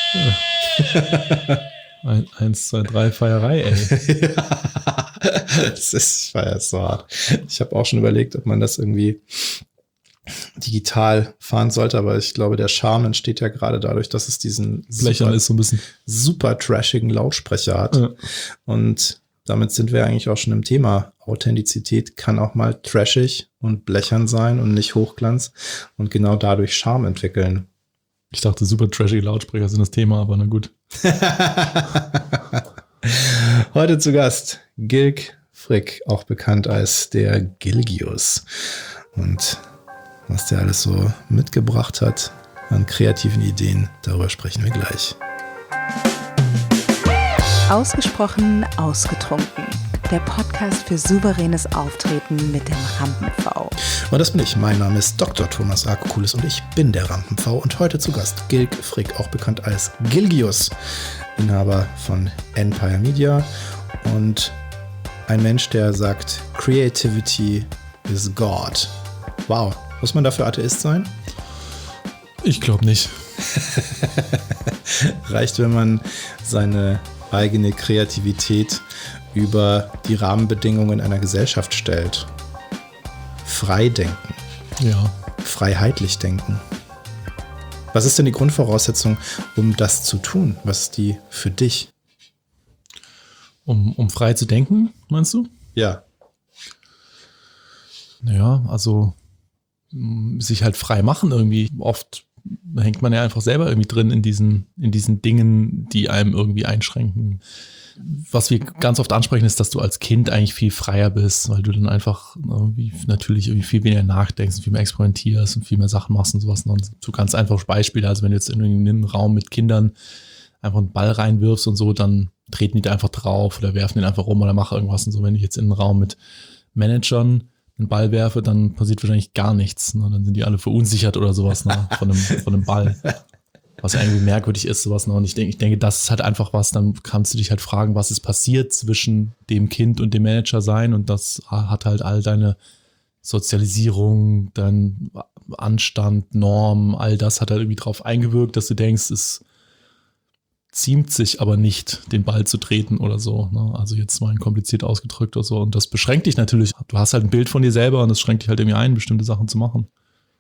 Eins, zwei, drei, Feierei, ey. Ja, ich feiere es so hart. Ich habe auch schon überlegt, ob man das irgendwie digital fahren sollte, aber ich glaube, der Charme entsteht ja gerade dadurch, dass es diesen Blechern ist so ein bisschen super trashigen Lautsprecher hat. Ja. Und damit sind wir eigentlich auch schon im Thema. Authentizität kann auch mal trashig und blechern sein und nicht Hochglanz und genau dadurch Charme entwickeln. Ich dachte, super trashige Lautsprecher sind das Thema, aber na gut. Heute zu Gast Gilg Frick, auch bekannt als der Gilgius. Und was der alles so mitgebracht hat an kreativen Ideen, darüber sprechen wir gleich. Ausgesprochen ausgetrunken. Der Podcast für souveränes Auftreten mit dem Rampen-V. Und das bin ich. Mein Name ist Dr. Thomas Arkokulis und ich bin der Rampen-V. Und heute zu Gast Gilg Frick, auch bekannt als Gilgius, Inhaber von Empire Media und ein Mensch, der sagt, Creativity is God. Wow. Muss man dafür Atheist sein? Ich glaube nicht. Reicht, wenn man seine eigene Kreativität über die Rahmenbedingungen einer Gesellschaft stellt. Frei denken. Ja. Freiheitlich denken. Was ist denn die Grundvoraussetzung, um das zu tun? Was ist die für dich? Um frei zu denken, meinst du? Ja. Naja, also sich halt frei machen irgendwie. Oft hängt man ja einfach selber irgendwie drin in diesen Dingen, die einem irgendwie einschränken. Was wir ganz oft ansprechen, ist, dass du als Kind eigentlich viel freier bist, weil du dann einfach natürlich irgendwie viel weniger nachdenkst, viel mehr experimentierst und viel mehr Sachen machst und sowas. Und so ganz einfache Beispiele, also wenn du jetzt in einen Raum mit Kindern einfach einen Ball reinwirfst und so, dann treten die da einfach drauf oder werfen den einfach rum oder machen irgendwas und so. Wenn ich jetzt in einen Raum mit Managern einen Ball werfe, dann passiert wahrscheinlich gar nichts. Ne? Dann sind die alle verunsichert oder sowas, ne? von einem Ball. Was ja irgendwie merkwürdig ist, sowas. Ne? Und ich denke, das ist halt einfach was, dann kannst du dich halt fragen, was ist passiert zwischen dem Kind und dem Manager sein. Und das hat halt all deine Sozialisierung, dein Anstand, Norm, all das hat halt irgendwie drauf eingewirkt, dass du denkst, es ziemt sich aber nicht, den Ball zu treten oder so. Ne? Also jetzt mal kompliziert ausgedrückt oder so. Und das beschränkt dich natürlich. Du hast halt ein Bild von dir selber und das schränkt dich halt irgendwie ein, bestimmte Sachen zu machen.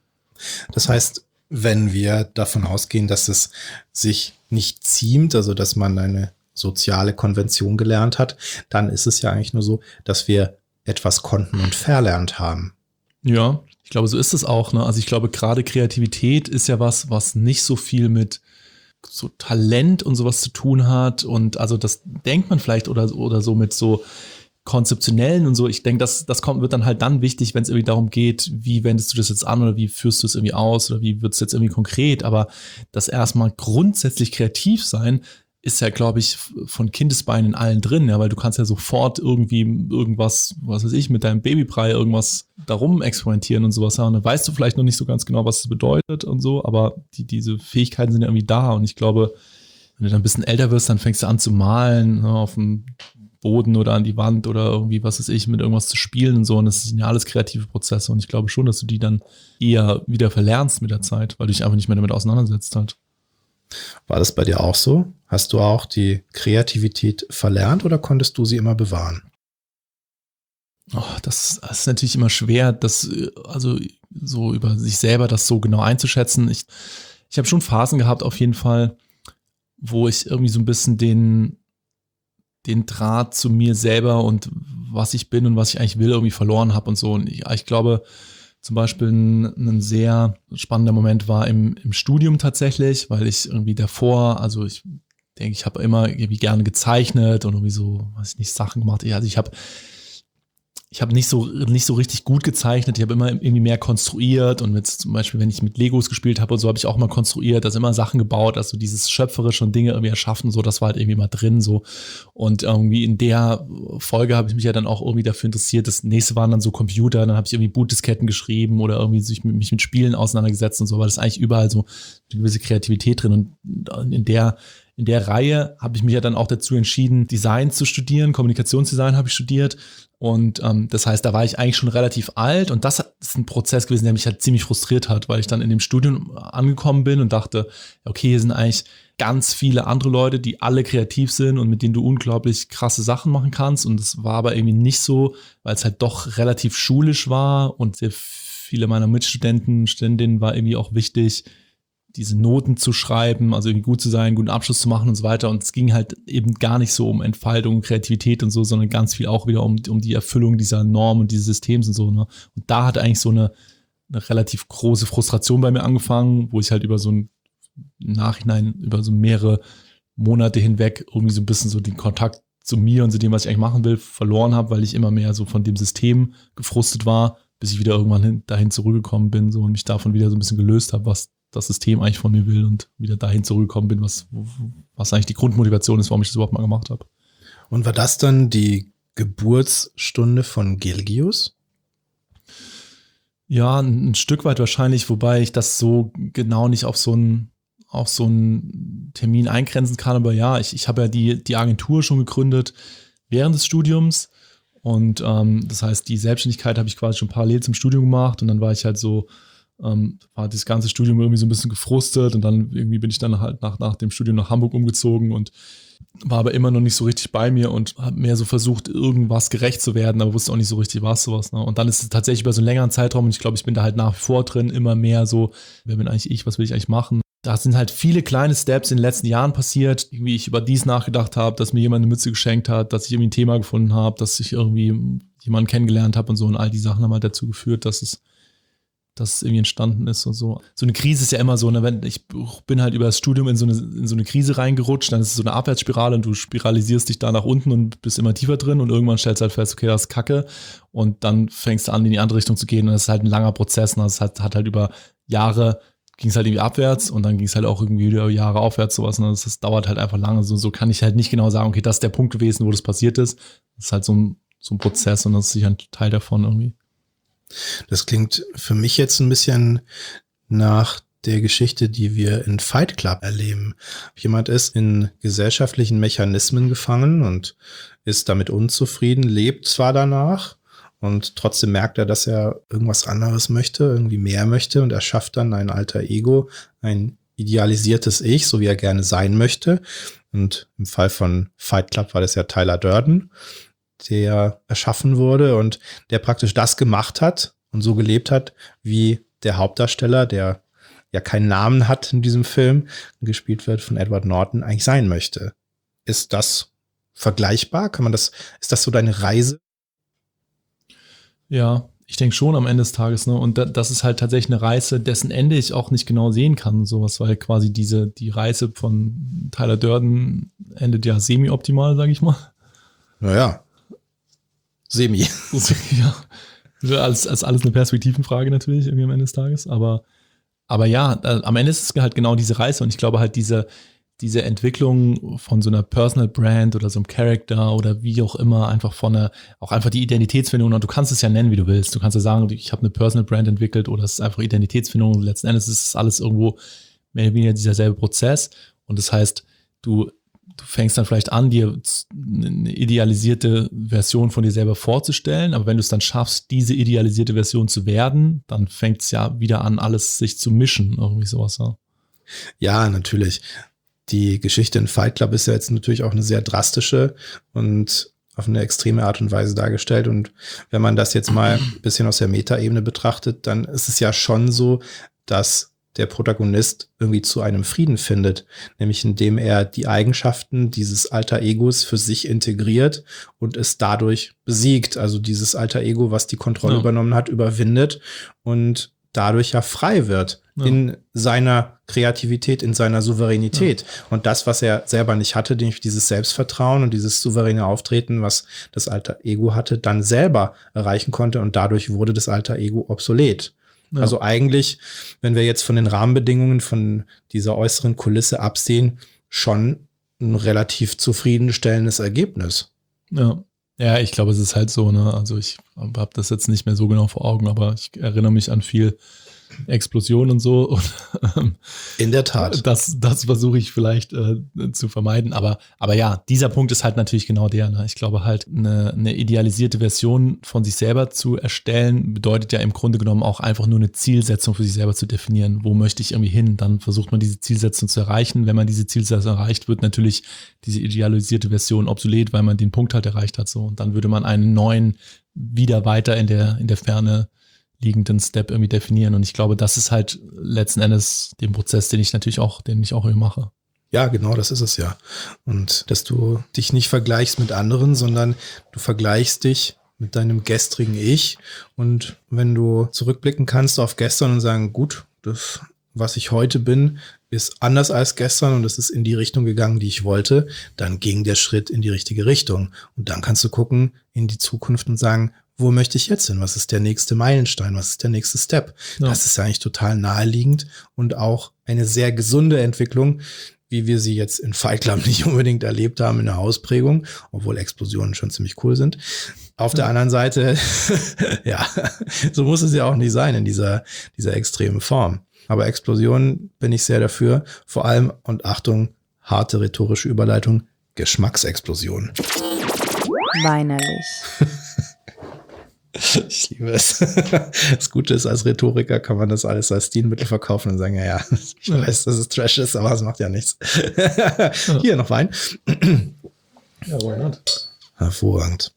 Das heißt, wenn wir davon ausgehen, dass es sich nicht ziemt, also dass man eine soziale Konvention gelernt hat, dann ist es ja eigentlich nur so, dass wir etwas konnten und verlernt haben. Ja, ich glaube, so ist es auch. Ne? Also ich glaube, gerade Kreativität ist ja was nicht so viel mit so Talent und sowas zu tun hat. Und also das denkt man vielleicht oder so mit so konzeptionellen und so. Ich denke, wird dann halt dann wichtig, wenn es irgendwie darum geht, wie wendest du das jetzt an oder wie führst du es irgendwie aus oder wie wird es jetzt irgendwie konkret. Aber das erstmal grundsätzlich kreativ sein, ist ja, glaube ich, von Kindesbeinen in allen drin, ja, weil du kannst ja sofort irgendwie irgendwas, was weiß ich, mit deinem Babybrei irgendwas darum experimentieren und sowas. Ja, und dann weißt du vielleicht noch nicht so ganz genau, was das bedeutet und so, aber diese Fähigkeiten sind ja irgendwie da und ich glaube, wenn du dann ein bisschen älter wirst, dann fängst du an zu malen, ne, auf dem Boden oder an die Wand oder irgendwie, was weiß ich, mit irgendwas zu spielen und so. Und das sind ja alles kreative Prozesse und ich glaube schon, dass du die dann eher wieder verlernst mit der Zeit, weil du dich einfach nicht mehr damit auseinandersetzt halt. War das bei dir auch so? Hast du auch die Kreativität verlernt oder konntest du sie immer bewahren? Oh, das ist natürlich immer schwer, also so über sich selber das so genau einzuschätzen. Ich habe schon Phasen gehabt auf jeden Fall, wo ich irgendwie so ein bisschen den Draht zu mir selber und was ich bin und was ich eigentlich will irgendwie verloren habe und so. Und ich glaube, zum Beispiel ein sehr spannender Moment war im Studium tatsächlich, weil ich irgendwie davor, also ich denke, ich habe immer irgendwie gerne gezeichnet und irgendwie so, weiß ich nicht, Sachen gemacht. Also ich habe nicht so richtig gut gezeichnet. Ich habe immer irgendwie mehr konstruiert und jetzt zum Beispiel, wenn ich mit Legos gespielt habe und so, habe ich auch mal konstruiert, also immer Sachen gebaut, also dieses schöpferische und Dinge irgendwie erschaffen, so, das war halt irgendwie mal drin, so. Und irgendwie in der Folge habe ich mich ja dann auch irgendwie dafür interessiert. Das nächste waren dann so Computer, dann habe ich irgendwie Bootdisketten geschrieben oder irgendwie mich mit Spielen auseinandergesetzt und so, aber das ist eigentlich überall so eine gewisse Kreativität drin und in der in der Reihe habe ich mich ja dann auch dazu entschieden, Design zu studieren, Kommunikationsdesign habe ich studiert. Und das heißt, da war ich eigentlich schon relativ alt und das ist ein Prozess gewesen, der mich halt ziemlich frustriert hat, weil ich dann in dem Studium angekommen bin und dachte, okay, hier sind eigentlich ganz viele andere Leute, die alle kreativ sind und mit denen du unglaublich krasse Sachen machen kannst. Und das war aber irgendwie nicht so, weil es halt doch relativ schulisch war und sehr viele meiner Mitstudentinnen war irgendwie auch wichtig, diese Noten zu schreiben, also irgendwie gut zu sein, guten Abschluss zu machen und so weiter. Und es ging halt eben gar nicht so um Entfaltung, Kreativität und so, sondern ganz viel auch wieder um die Erfüllung dieser Normen und dieses Systems und so. Ne? Und da hat eigentlich so eine relativ große Frustration bei mir angefangen, wo ich halt über so ein Nachhinein, über so mehrere Monate hinweg irgendwie so ein bisschen so den Kontakt zu mir und zu dem, was ich eigentlich machen will, verloren habe, weil ich immer mehr so von dem System gefrustet war, bis ich wieder irgendwann dahin zurückgekommen bin so und mich davon wieder so ein bisschen gelöst habe, was das System eigentlich von mir will und wieder dahin zurückgekommen bin, was eigentlich die Grundmotivation ist, warum ich das überhaupt mal gemacht habe. Und war das dann die Geburtsstunde von Gilgius? Ja, ein Stück weit wahrscheinlich, wobei ich das so genau nicht auf so einen Termin eingrenzen kann. Aber ja, ich habe ja die Agentur schon gegründet während des Studiums. Und das heißt, die Selbstständigkeit habe ich quasi schon parallel zum Studium gemacht. Und dann war ich halt so, war das ganze Studium irgendwie so ein bisschen gefrustet. Und dann irgendwie bin ich dann halt nach dem Studium nach Hamburg umgezogen und war aber immer noch nicht so richtig bei mir und habe mehr so versucht, irgendwas gerecht zu werden, aber wusste auch nicht so richtig, was sowas. Ne? Und dann ist es tatsächlich über so einen längeren Zeitraum und ich glaube, ich bin da halt nach wie vor drin, immer mehr so, wer bin eigentlich ich, was will ich eigentlich machen? Da sind halt viele kleine Steps in den letzten Jahren passiert, wie ich über dies nachgedacht habe, dass mir jemand eine Mütze geschenkt hat, dass ich irgendwie ein Thema gefunden habe, dass ich irgendwie jemanden kennengelernt habe und so, und all die Sachen haben halt dazu geführt, dass es irgendwie entstanden ist und so. So eine Krise ist ja immer so, ne, wenn ich bin halt über das Studium in so eine Krise reingerutscht, dann ist es so eine Abwärtsspirale und du spiralisierst dich da nach unten und bist immer tiefer drin und irgendwann stellst du halt fest, okay, das ist Kacke, und dann fängst du an, in die andere Richtung zu gehen und das ist halt ein langer Prozess, und das hat halt über Jahre ging es halt irgendwie abwärts und dann ging es halt auch irgendwie wieder Jahre aufwärts, sowas, und das dauert halt einfach lange, so kann ich halt nicht genau sagen, okay, das ist der Punkt gewesen, wo das passiert ist. Das ist halt so ein Prozess und das ist sicher ein Teil davon irgendwie. Das klingt für mich jetzt ein bisschen nach der Geschichte, die wir in Fight Club erleben. Jemand ist in gesellschaftlichen Mechanismen gefangen und ist damit unzufrieden, lebt zwar danach und trotzdem merkt er, dass er irgendwas anderes möchte, irgendwie mehr möchte, und er schafft dann ein alter Ego, ein idealisiertes Ich, so wie er gerne sein möchte. Und im Fall von Fight Club war das ja Tyler Durden, der erschaffen wurde und der praktisch das gemacht hat und so gelebt hat, wie der Hauptdarsteller, der ja keinen Namen hat in diesem Film, gespielt wird von Edward Norton, eigentlich sein möchte. Ist das vergleichbar? Ist das so deine Reise? Ja, ich denke schon am Ende des Tages, ne? Und das ist halt tatsächlich eine Reise, dessen Ende ich auch nicht genau sehen kann. Sowas, weil quasi die Reise von Tyler Durden endet ja semi-optimal, sage ich mal. Naja. Semi. Ja, als alles eine Perspektivenfrage natürlich irgendwie am Ende des Tages. Aber ja, am Ende ist es halt genau diese Reise. Und ich glaube halt diese Entwicklung von so einer Personal Brand oder so einem Charakter oder wie auch immer, einfach auch einfach die Identitätsfindung. Und du kannst es ja nennen, wie du willst. Du kannst ja sagen, ich habe eine Personal Brand entwickelt, oder es ist einfach Identitätsfindung. Letzten Endes ist es alles irgendwo mehr oder weniger dieser selbe Prozess. Und das heißt, du fängst dann vielleicht an, dir eine idealisierte Version von dir selber vorzustellen, aber wenn du es dann schaffst, diese idealisierte Version zu werden, dann fängt es ja wieder an, alles sich zu mischen, irgendwie sowas. Ja, ja, natürlich. Die Geschichte in Fight Club ist ja jetzt natürlich auch eine sehr drastische und auf eine extreme Art und Weise dargestellt, und wenn man das jetzt mal ein bisschen aus der Metaebene betrachtet, dann ist es ja schon so, dass der Protagonist irgendwie zu einem Frieden findet, nämlich indem er die Eigenschaften dieses Alter Egos für sich integriert und es dadurch besiegt. Also dieses Alter Ego, was die Kontrolle übernommen hat, überwindet und dadurch ja frei wird in seiner Kreativität, in seiner Souveränität. Ja. Und das, was er selber nicht hatte, nämlich dieses Selbstvertrauen und dieses souveräne Auftreten, was das Alter Ego hatte, dann selber erreichen konnte, und dadurch wurde das Alter Ego obsolet. Ja. Also eigentlich, wenn wir jetzt von den Rahmenbedingungen von dieser äußeren Kulisse absehen, schon ein relativ zufriedenstellendes Ergebnis. Ja, ich glaube, es ist halt so, ne? Also ich habe das jetzt nicht mehr so genau vor Augen, aber ich erinnere mich an viel Explosion und so. Und, in der Tat. Das versuche ich vielleicht zu vermeiden. Aber ja, dieser Punkt ist halt natürlich genau der. Ne? Ich glaube halt, eine idealisierte Version von sich selber zu erstellen, bedeutet ja im Grunde genommen auch einfach nur eine Zielsetzung für sich selber zu definieren. Wo möchte ich irgendwie hin? Dann versucht man diese Zielsetzung zu erreichen. Wenn man diese Zielsetzung erreicht, wird natürlich diese idealisierte Version obsolet, weil man den Punkt halt erreicht hat. So. Und dann würde man einen neuen, wieder weiter in der Ferne liegenden Step irgendwie definieren. Und ich glaube, das ist halt letzten Endes den Prozess, den ich auch irgendwie mache. Ja, genau, das ist es ja. Und dass du dich nicht vergleichst mit anderen, sondern du vergleichst dich mit deinem gestrigen Ich. Und wenn du zurückblicken kannst auf gestern und sagen, gut, das, was ich heute bin, ist anders als gestern und es ist in die Richtung gegangen, die ich wollte, dann ging der Schritt in die richtige Richtung. Und dann kannst du gucken in die Zukunft und sagen, wo möchte ich jetzt hin? Was ist der nächste Meilenstein? Was ist der nächste Step? Ja. Das ist eigentlich total naheliegend und auch eine sehr gesunde Entwicklung, wie wir sie jetzt in Fight Club nicht unbedingt erlebt haben in der Ausprägung, obwohl Explosionen schon ziemlich cool sind. Auf der anderen Seite, ja, so muss es ja auch nicht sein in dieser extremen Form. Aber Explosionen bin ich sehr dafür. Vor allem, und Achtung, harte rhetorische Überleitung, Geschmacksexplosion. Weinerlich. Ich liebe es. Das Gute ist, als Rhetoriker kann man das alles als Stilmittel verkaufen und sagen, ja, ich weiß, dass es Trash ist, aber es macht ja nichts. Hier noch Wein. Ja, why not? Hervorragend.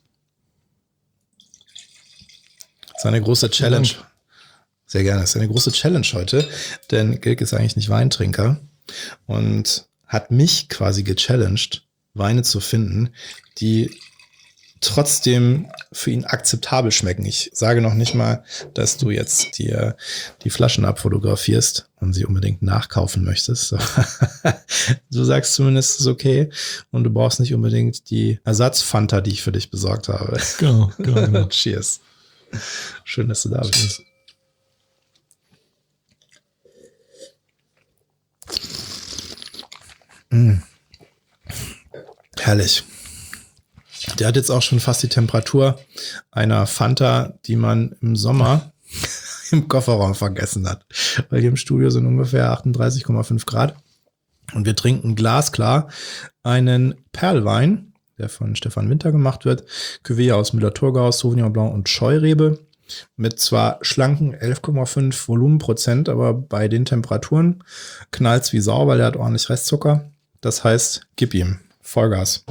Das ist eine große Challenge. Sehr gerne. Das ist eine große Challenge heute, denn Gilg ist eigentlich nicht Weintrinker und hat mich quasi gechallenged, Weine zu finden, die trotzdem für ihn akzeptabel schmecken. Ich sage noch nicht mal, dass du jetzt dir die Flaschen abfotografierst und sie unbedingt nachkaufen möchtest. Du sagst zumindest, es ist okay und du brauchst nicht unbedingt die Ersatzfanta, die ich für dich besorgt habe. Genau. Cheers. Schön, dass du da bist. Herrlich. Der hat jetzt auch schon fast die Temperatur einer Fanta, die man im Sommer im Kofferraum vergessen hat. Weil hier im Studio sind ungefähr 38,5 Grad. Und wir trinken glasklar einen Perlwein, der von Stefan Winter gemacht wird. Cuvée aus Müller-Thurgau, Sauvignon Blanc und Scheurebe. Mit zwar schlanken 11,5 Volumenprozent, aber bei den Temperaturen knallt's wie Sau, weil der hat ordentlich Restzucker. Das heißt, gib ihm Vollgas.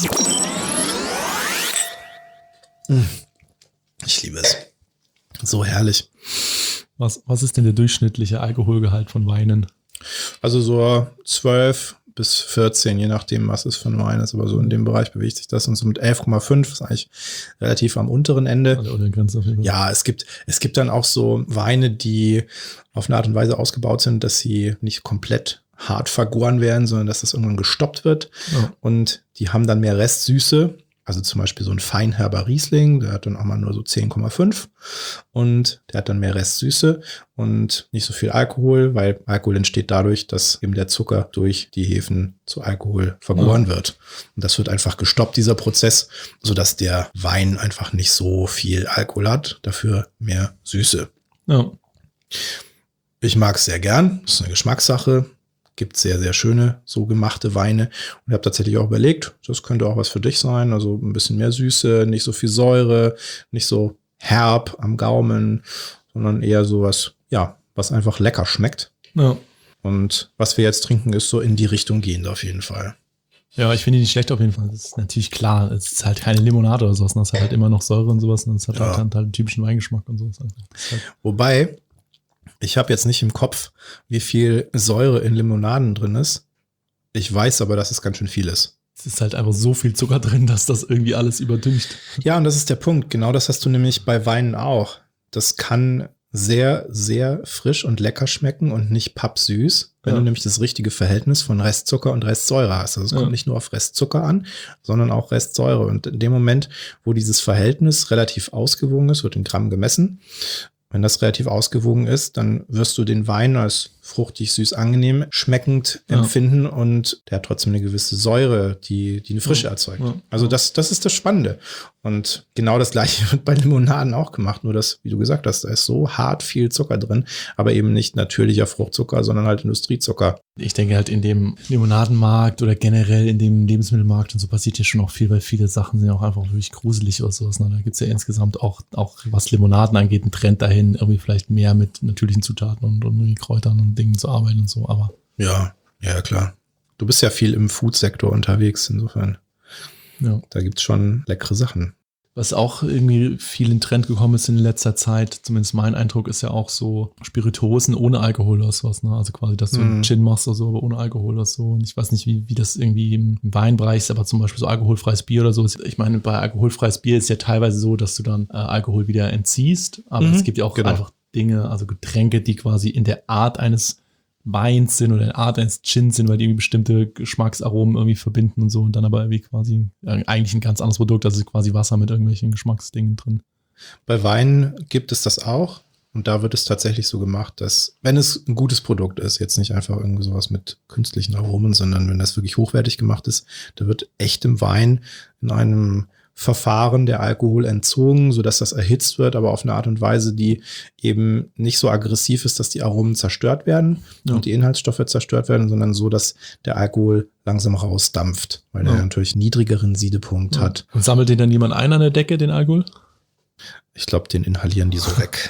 Ich liebe es. So herrlich. Was ist denn der durchschnittliche Alkoholgehalt von Weinen? Also so 12 bis 14, je nachdem, was es für ein Wein ist. Aber so in dem Bereich bewegt sich das. Und so mit 11,5 ist eigentlich relativ am unteren Ende. Oder Grenze auf jeden Fall. Ja, es gibt dann auch so Weine, die auf eine Art und Weise ausgebaut sind, dass sie nicht komplett hart vergoren werden, sondern dass das irgendwann gestoppt wird. Ja. Und die haben dann mehr Restsüße. Also zum Beispiel so ein feinherber Riesling, der hat dann auch mal nur so 10,5 und der hat dann mehr Restsüße und nicht so viel Alkohol, weil Alkohol entsteht dadurch, dass eben der Zucker durch die Hefen zu Alkohol vergoren wird. Und das wird einfach gestoppt, dieser Prozess, sodass der Wein einfach nicht so viel Alkohol hat, dafür mehr Süße. Ja. Ich mag es sehr gern, das ist eine Geschmackssache. Gibt sehr, sehr schöne, so gemachte Weine. Und ich habe tatsächlich auch überlegt, das könnte auch was für dich sein. Also ein bisschen mehr Süße, nicht so viel Säure, nicht so herb am Gaumen, sondern eher sowas, ja, was einfach lecker schmeckt. Ja. Und was wir jetzt trinken, ist so in die Richtung gehend auf jeden Fall. Ja, ich finde die nicht schlecht auf jeden Fall. Das ist natürlich klar. Es ist halt keine Limonade oder sowas. Das hat halt immer noch Säure und sowas. Und es hat halt einen typischen Weingeschmack und sowas. Wobei, ich habe jetzt nicht im Kopf, wie viel Säure in Limonaden drin ist. Ich weiß aber, dass es ganz schön viel ist. Es ist halt einfach so viel Zucker drin, dass das irgendwie alles überdüngt. Ja, und das ist der Punkt. Genau das hast du nämlich bei Weinen auch. Das kann sehr, sehr frisch und lecker schmecken und nicht pappsüß, wenn du nämlich das richtige Verhältnis von Restzucker und Restsäure hast. Also es kommt nicht nur auf Restzucker an, sondern auch Restsäure. Und in dem Moment, wo dieses Verhältnis relativ ausgewogen ist, wird in Gramm gemessen. Wenn das relativ ausgewogen ist, dann wirst du den Wein als fruchtig, süß, angenehm, schmeckend empfinden und der hat trotzdem eine gewisse Säure, die eine Frische erzeugt. Ja. Also das ist das Spannende. Und genau das Gleiche wird bei Limonaden auch gemacht, nur dass, wie du gesagt hast, da ist so hart viel Zucker drin, aber eben nicht natürlicher Fruchtzucker, sondern halt Industriezucker. Ich denke halt in dem Limonadenmarkt oder generell in dem Lebensmittelmarkt und so passiert hier schon auch viel, weil viele Sachen sind auch einfach wirklich gruselig oder sowas. Ne? Da gibt es ja insgesamt auch was Limonaden angeht, einen Trend dahin, irgendwie vielleicht mehr mit natürlichen Zutaten und irgendwie Kräutern und Dingen zu arbeiten und so, aber. Ja, klar. Du bist ja viel im Food-Sektor unterwegs, insofern. Ja. Da gibt's schon leckere Sachen. Was auch irgendwie viel in Trend gekommen ist in letzter Zeit, zumindest mein Eindruck, ist ja auch so Spirituosen ohne Alkohol oder sowas, ne? Also quasi, dass du einen Gin machst oder so, aber ohne Alkohol oder so. Und ich weiß nicht, wie das irgendwie im Weinbereich ist, aber zum Beispiel so alkoholfreies Bier oder so. Ich meine, bei alkoholfreies Bier ist ja teilweise so, dass du dann Alkohol wieder entziehst, aber es gibt ja auch einfach Dinge, also Getränke, die quasi in der Art eines Weins sind oder in der Art eines Gins sind, weil die irgendwie bestimmte Geschmacksaromen irgendwie verbinden und so und dann aber irgendwie quasi eigentlich ein ganz anderes Produkt, also quasi Wasser mit irgendwelchen Geschmacksdingen drin. Bei Wein gibt es das auch und da wird es tatsächlich so gemacht, dass, wenn es ein gutes Produkt ist, jetzt nicht einfach irgendwie sowas mit künstlichen Aromen, sondern wenn das wirklich hochwertig gemacht ist, da wird echtem Wein in einem Verfahren der Alkohol entzogen, sodass das erhitzt wird, aber auf eine Art und Weise, die eben nicht so aggressiv ist, dass die Aromen zerstört werden und die Inhaltsstoffe zerstört werden, sondern so, dass der Alkohol langsam rausdampft, weil er natürlich niedrigeren Siedepunkt hat. Und sammelt den dann jemand ein an der Decke, den Alkohol? Ich glaube, den inhalieren die so weg.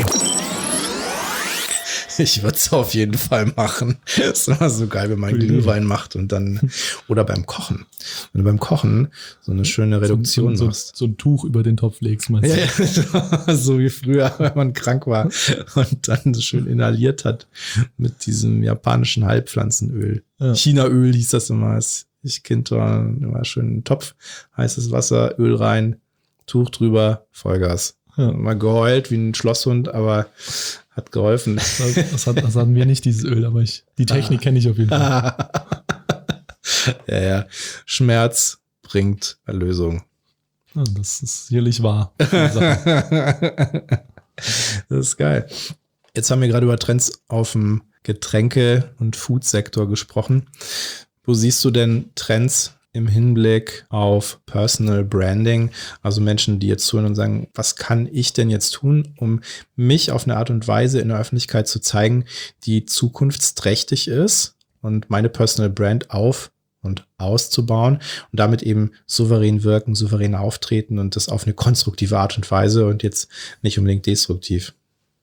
Ich würde es auf jeden Fall machen. Das ist immer so geil, wenn man Glühwein macht und dann, oder beim Kochen. Wenn du beim Kochen so eine schöne Reduktion machst. So ein Tuch über den Topf legst, meinst du? Ja, so wie früher, wenn man krank war und dann so schön inhaliert hat mit diesem japanischen Heilpflanzenöl. Ja. Chinaöl hieß das immer, als ich Kind war, immer schön einen Topf, heißes Wasser, Öl rein, Tuch drüber, Vollgas. Ja. Mal geheult wie ein Schlosshund, aber hat geholfen. Das hatten wir nicht, dieses Öl, aber die Technik kenne ich auf jeden Fall. Ja. Schmerz bringt Erlösung. Ja, das ist sicherlich wahr. Das ist geil. Jetzt haben wir gerade über Trends auf dem Getränke- und Food-Sektor gesprochen. Wo siehst du denn Trends im Hinblick auf Personal Branding, also Menschen, die jetzt zuhören und sagen, was kann ich denn jetzt tun, um mich auf eine Art und Weise in der Öffentlichkeit zu zeigen, die zukunftsträchtig ist und meine Personal Brand auf- und auszubauen und damit eben souverän wirken, souverän auftreten und das auf eine konstruktive Art und Weise und jetzt nicht unbedingt destruktiv.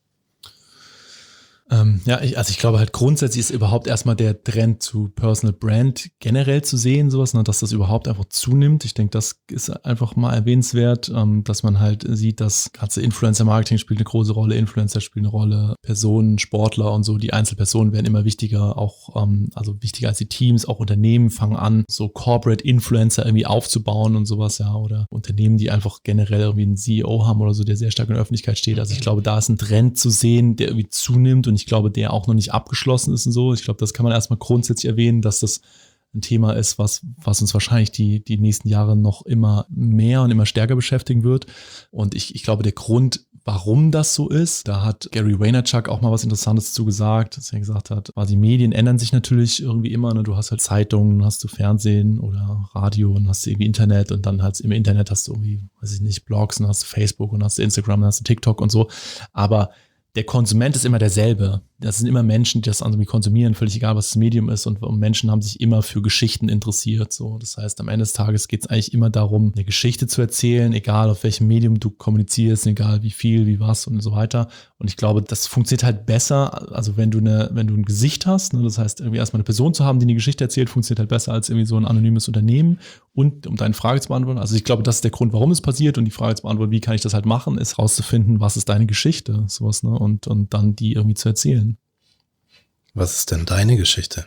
Ich glaube halt grundsätzlich ist überhaupt erstmal der Trend zu Personal Brand generell zu sehen, sowas, ne, dass das überhaupt einfach zunimmt. Ich denke, das ist einfach mal erwähnenswert, dass man halt sieht, dass ganze Influencer-Marketing spielt eine große Rolle, Influencer spielen eine Rolle, Personen, Sportler und so, die Einzelpersonen werden immer wichtiger, auch also wichtiger als die Teams, auch Unternehmen fangen an, so Corporate Influencer irgendwie aufzubauen und sowas, ja, oder Unternehmen, die einfach generell irgendwie einen CEO haben oder so, der sehr stark in der Öffentlichkeit steht. Also ich glaube, da ist ein Trend zu sehen, der irgendwie zunimmt und ich glaube, der auch noch nicht abgeschlossen ist und so. Ich glaube, das kann man erstmal grundsätzlich erwähnen, dass das ein Thema ist, was uns wahrscheinlich die nächsten Jahre noch immer mehr und immer stärker beschäftigen wird. Und ich glaube, der Grund, warum das so ist, da hat Gary Vaynerchuk auch mal was Interessantes zu gesagt, dass er gesagt hat, die Medien ändern sich natürlich irgendwie immer. Ne? Du hast halt Zeitungen, hast du Fernsehen oder Radio und hast du irgendwie Internet und dann halt im Internet hast du irgendwie, weiß ich nicht, Blogs und hast du Facebook und hast du Instagram und hast du TikTok und so. Aber der Konsument ist immer derselbe. Das sind immer Menschen, die das irgendwie konsumieren, völlig egal, was das Medium ist. Und Menschen haben sich immer für Geschichten interessiert. So, das heißt, am Ende des Tages geht es eigentlich immer darum, eine Geschichte zu erzählen, egal auf welchem Medium du kommunizierst, egal wie viel, wie was und so weiter. Und ich glaube, das funktioniert halt besser, also wenn du ein Gesicht hast, ne, das heißt, irgendwie erstmal eine Person zu haben, die eine Geschichte erzählt, funktioniert halt besser als irgendwie so ein anonymes Unternehmen. Und um deine Frage zu beantworten, also ich glaube, das ist der Grund, warum es passiert. Und die Frage zu beantworten, wie kann ich das halt machen, ist rauszufinden, was ist deine Geschichte, sowas, ne, und dann die irgendwie zu erzählen. Was ist denn deine Geschichte?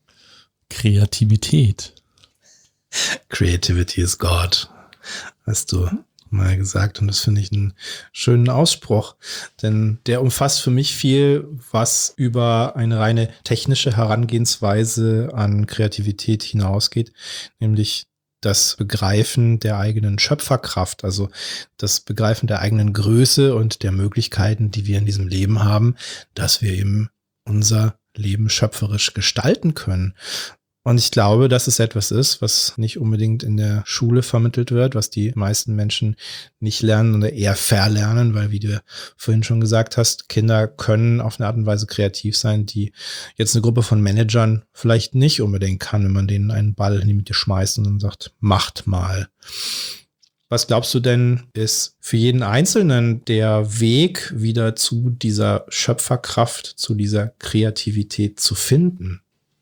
Kreativität. Creativity is God, hast du mal gesagt. Und das finde ich einen schönen Ausspruch, denn der umfasst für mich viel, was über eine reine technische Herangehensweise an Kreativität hinausgeht, nämlich das Begreifen der eigenen Schöpferkraft, also das Begreifen der eigenen Größe und der Möglichkeiten, die wir in diesem Leben haben, dass wir eben unser Leben schöpferisch gestalten können. Und ich glaube, dass es etwas ist, was nicht unbedingt in der Schule vermittelt wird, was die meisten Menschen nicht lernen oder eher verlernen, weil, wie du vorhin schon gesagt hast, Kinder können auf eine Art und Weise kreativ sein, die jetzt eine Gruppe von Managern vielleicht nicht unbedingt kann, wenn man denen einen Ball in die Mitte schmeißt und dann sagt, macht mal. Was glaubst du denn, ist für jeden Einzelnen der Weg wieder zu dieser Schöpferkraft, zu dieser Kreativität zu finden?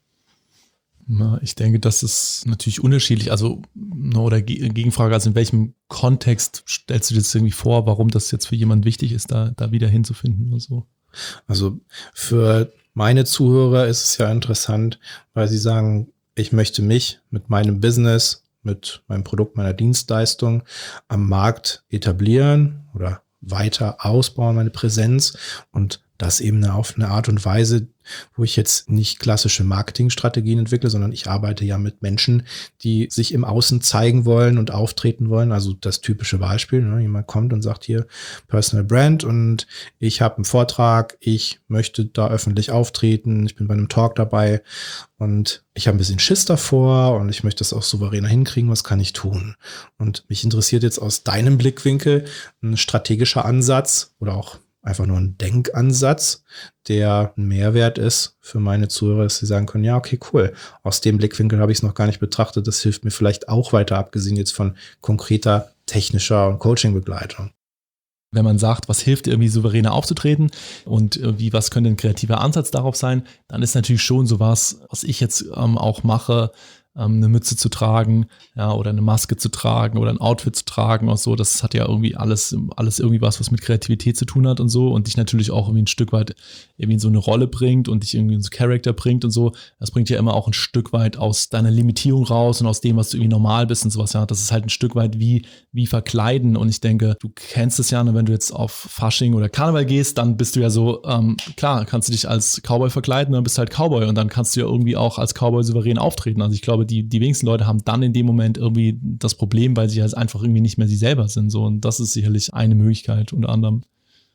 Ich denke, das ist natürlich unterschiedlich. Also, oder Gegenfrage, also in welchem Kontext stellst du dir das irgendwie vor, warum das jetzt für jemanden wichtig ist, da wieder hinzufinden oder so? Also für meine Zuhörer ist es ja interessant, weil sie sagen, ich möchte mich mit meinem Business, mit meinem Produkt, meiner Dienstleistung am Markt etablieren oder weiter ausbauen, meine Präsenz, und das eben auf eine Art und Weise, wo ich jetzt nicht klassische Marketingstrategien entwickle, sondern ich arbeite ja mit Menschen, die sich im Außen zeigen wollen und auftreten wollen. Also das typische Beispiel, ne? Jemand kommt und sagt hier Personal Brand und ich habe einen Vortrag, ich möchte da öffentlich auftreten, ich bin bei einem Talk dabei und ich habe ein bisschen Schiss davor und ich möchte das auch souveräner hinkriegen, was kann ich tun? Und mich interessiert jetzt aus deinem Blickwinkel ein strategischer Ansatz oder auch einfach nur ein Denkansatz, der ein Mehrwert ist für meine Zuhörer, dass sie sagen können, ja, okay, cool. Aus dem Blickwinkel habe ich es noch gar nicht betrachtet. Das hilft mir vielleicht auch weiter, abgesehen jetzt von konkreter technischer und Coaching-Begleitung. Wenn man sagt, was hilft irgendwie souveräner aufzutreten und was könnte ein kreativer Ansatz darauf sein, dann ist natürlich schon sowas, was ich jetzt auch mache, eine Mütze zu tragen, ja, oder eine Maske zu tragen oder ein Outfit zu tragen und so. Das hat ja irgendwie alles irgendwie was mit Kreativität zu tun hat und so und dich natürlich auch irgendwie ein Stück weit irgendwie in so eine Rolle bringt und dich irgendwie in so Charakter bringt und so. Das bringt ja immer auch ein Stück weit aus deiner Limitierung raus und aus dem, was du irgendwie normal bist und sowas. Ja, das ist halt ein Stück weit wie verkleiden und ich denke, du kennst es ja, wenn du jetzt auf Fasching oder Karneval gehst, dann bist du ja so, klar, kannst du dich als Cowboy verkleiden, dann bist du halt Cowboy und dann kannst du ja irgendwie auch als Cowboy souverän auftreten. Also ich glaube, die wenigsten Leute haben dann in dem Moment irgendwie das Problem, weil sie halt einfach irgendwie nicht mehr sie selber sind. So. Und das ist sicherlich eine Möglichkeit unter anderem.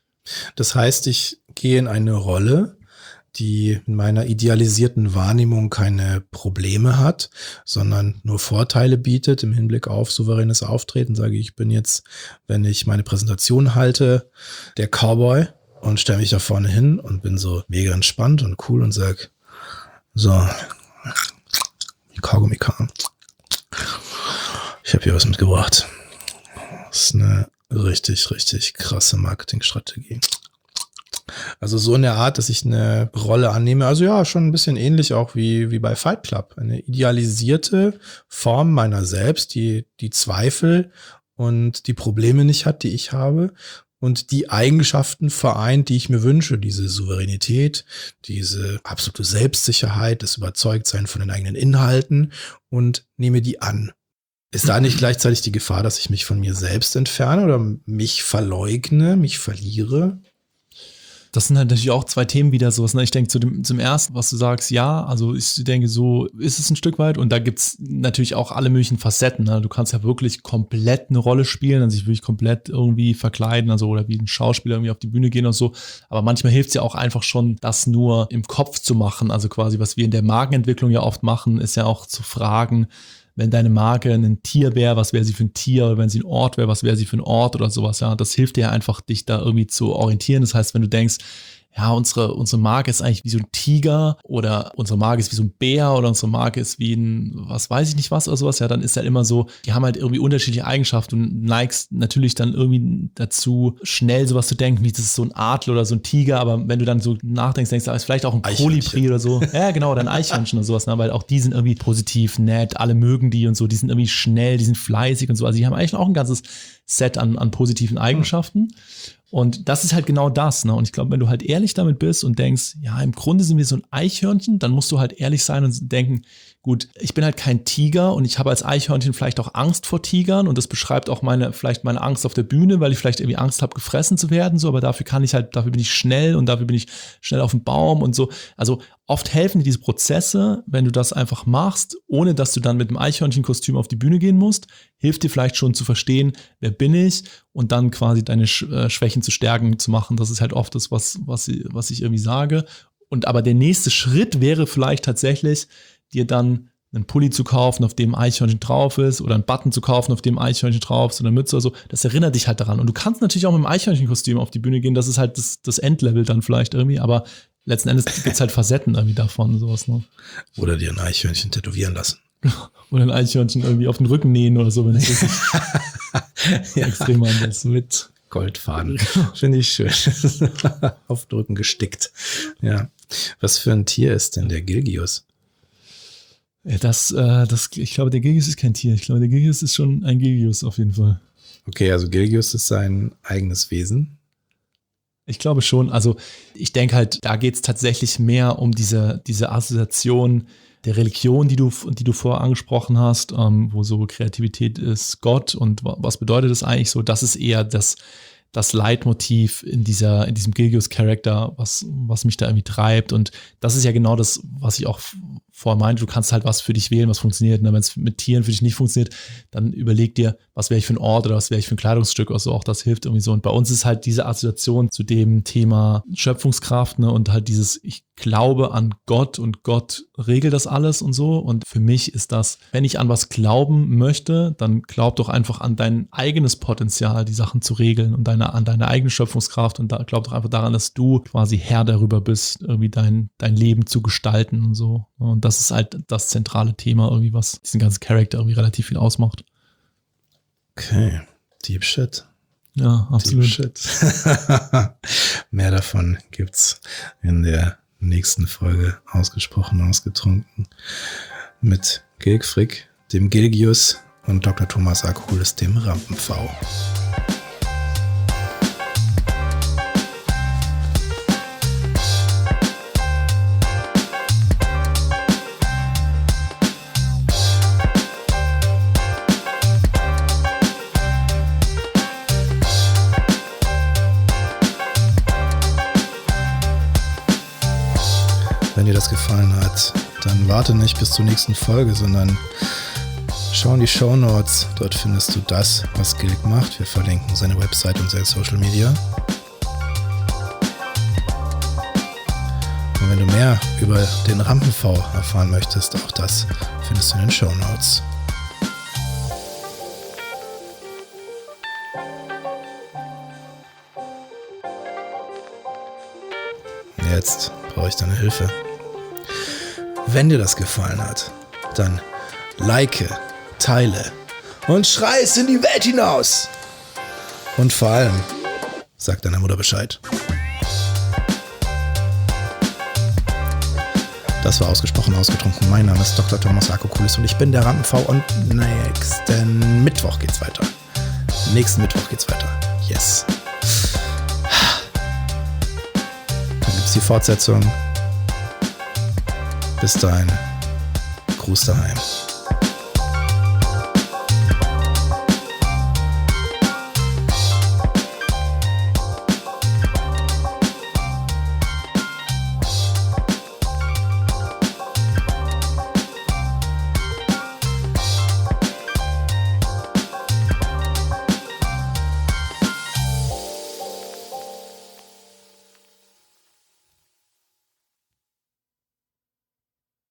Das heißt, ich gehe in eine Rolle, die in meiner idealisierten Wahrnehmung keine Probleme hat, sondern nur Vorteile bietet im Hinblick auf souveränes Auftreten. Sage ich bin jetzt, wenn ich meine Präsentation halte, der Cowboy und stelle mich da vorne hin und bin so mega entspannt und cool und sage, so, Kaugummi kam. Ich habe hier was mitgebracht. Das ist eine richtig, richtig krasse Marketingstrategie. Also so in der Art, dass ich eine Rolle annehme. Also ja, schon ein bisschen ähnlich auch wie bei Fight Club. Eine idealisierte Form meiner selbst, die Zweifel und die Probleme nicht hat, die ich habe. Und die Eigenschaften vereint, die ich mir wünsche, diese Souveränität, diese absolute Selbstsicherheit, das Überzeugtsein von den eigenen Inhalten und nehme die an. Ist da nicht gleichzeitig die Gefahr, dass ich mich von mir selbst entferne oder mich verleugne, mich verliere? Das sind halt natürlich auch zwei Themen wieder sowas. Ne? Ich denke zum ersten, was du sagst, ja, also ich denke, so ist es ein Stück weit und da gibt's natürlich auch alle möglichen Facetten. Ne? Du kannst ja wirklich komplett eine Rolle spielen, also sich wirklich komplett irgendwie verkleiden, also oder wie ein Schauspieler irgendwie auf die Bühne gehen und so. Aber manchmal hilft es ja auch einfach schon, das nur im Kopf zu machen. Also quasi, was wir in der Markenentwicklung ja oft machen, ist ja auch zu fragen, wenn deine Marke ein Tier wäre, was wäre sie für ein Tier? Oder wenn sie ein Ort wäre, was wäre sie für ein Ort oder sowas? Ja, das hilft dir einfach, dich da irgendwie zu orientieren. Das heißt, wenn du denkst, ja, unsere Marke ist eigentlich wie so ein Tiger oder unsere Marke ist wie so ein Bär oder unsere Marke ist wie ein, was weiß ich nicht was oder sowas, ja, dann ist halt immer so, die haben halt irgendwie unterschiedliche Eigenschaften und neigst natürlich dann irgendwie dazu, schnell sowas zu denken, wie das ist so ein Adler oder so ein Tiger, aber wenn du dann so nachdenkst, denkst du, ist vielleicht auch ein Kolibri oder so. Ja, genau, oder ein Eichhörnchen oder sowas, ne, weil auch die sind irgendwie positiv, nett, alle mögen die und so, die sind irgendwie schnell, die sind fleißig und so, also die haben eigentlich auch ein ganzes Set an positiven Eigenschaften. Und das ist halt genau das, ne? Und ich glaube, wenn du halt ehrlich damit bist und denkst, ja, im Grunde sind wir so ein Eichhörnchen, dann musst du halt ehrlich sein und denken, gut, ich bin halt kein Tiger und ich habe als Eichhörnchen vielleicht auch Angst vor Tigern und das beschreibt auch vielleicht meine Angst auf der Bühne, weil ich vielleicht irgendwie Angst habe, gefressen zu werden, so, aber dafür bin ich schnell und dafür bin ich schnell auf dem Baum und so. Also oft helfen dir diese Prozesse, wenn du das einfach machst, ohne dass du dann mit einem Eichhörnchenkostüm auf die Bühne gehen musst, hilft dir vielleicht schon zu verstehen, wer bin ich und dann quasi deine Schwächen zu stärken zu machen. Das ist halt oft das, was ich irgendwie sage. Und aber der nächste Schritt wäre vielleicht tatsächlich, dir dann einen Pulli zu kaufen, auf dem ein Eichhörnchen drauf ist, oder einen Button zu kaufen, auf dem ein Eichhörnchen drauf ist, oder eine Mütze oder so. Das erinnert dich halt daran. Und du kannst natürlich auch mit dem Eichhörnchenkostüm auf die Bühne gehen. Das ist halt das Endlevel dann vielleicht irgendwie, aber letzten Endes gibt es halt Facetten irgendwie davon, sowas, ne? Oder dir ein Eichhörnchen tätowieren lassen. Oder ein Eichhörnchen irgendwie auf den Rücken nähen oder so, wenn es richtig extrem anders ist. Mit Goldfaden. Finde ich schön. Auf den Rücken gestickt. Ja. Was für ein Tier ist denn der Gilgius? Ich glaube, der Gilgius ist kein Tier. Ich glaube, der Gilgius ist schon ein Gilgius auf jeden Fall. Okay, also Gilgius ist sein eigenes Wesen. Ich glaube schon. Also ich denke halt, da geht es tatsächlich mehr um diese Assoziation der Religion, die du vorher angesprochen hast, wo so Kreativität ist Gott und was bedeutet das eigentlich so? Das ist eher das Leitmotiv in diesem Gilgius-Charakter, was mich da irgendwie treibt. Und das ist ja genau das, was ich auch vorher meinte. Du kannst halt was für dich wählen, was funktioniert. Und wenn es mit Tieren für dich nicht funktioniert, dann überleg dir, was wäre ich für ein Ort oder was wäre ich für ein Kleidungsstück. Also auch das hilft irgendwie so. Und bei uns ist halt diese Assoziation zu dem Thema Schöpfungskraft, ne, und halt dieses, ich glaube an Gott und Gott regelt das alles und so. Und für mich ist das, wenn ich an was glauben möchte, dann glaub doch einfach an dein eigenes Potenzial, die Sachen zu regeln und an deine eigene Schöpfungskraft, und glaub doch einfach daran, dass du quasi Herr darüber bist, irgendwie dein Leben zu gestalten und so. Und das ist halt das zentrale Thema irgendwie, was diesen ganzen Charakter irgendwie relativ viel ausmacht. Okay, Deep Shit. Ja, absolut. Deep Shit. Mehr davon gibt's in der nächsten Folge Ausgesprochen Ausgetrunken mit Gilg Frick, dem Gilgius, und Dr. Thomas Akukulis, dem Rampenpfau. Wenn dir das gefallen hat, dann warte nicht bis zur nächsten Folge, sondern schau in die Shownotes. Dort findest du das, was Gilg macht. Wir verlinken seine Website und seine Social Media. Und wenn du mehr über den Rampenpfau erfahren möchtest, auch das findest du in den Shownotes. Jetzt brauche ich deine Hilfe. Wenn dir das gefallen hat, dann like, teile und schrei es in die Welt hinaus. Und vor allem, sag deiner Mutter Bescheid. Das war Ausgesprochen Ausgetrunken. Mein Name ist Dr. Thomas Akukulis und ich bin der Rampenpfau, und nächsten Mittwoch geht's weiter. Nächsten Mittwoch geht's weiter. Yes. Dann gibt's die Fortsetzung. Bis dahin, Gruß daheim.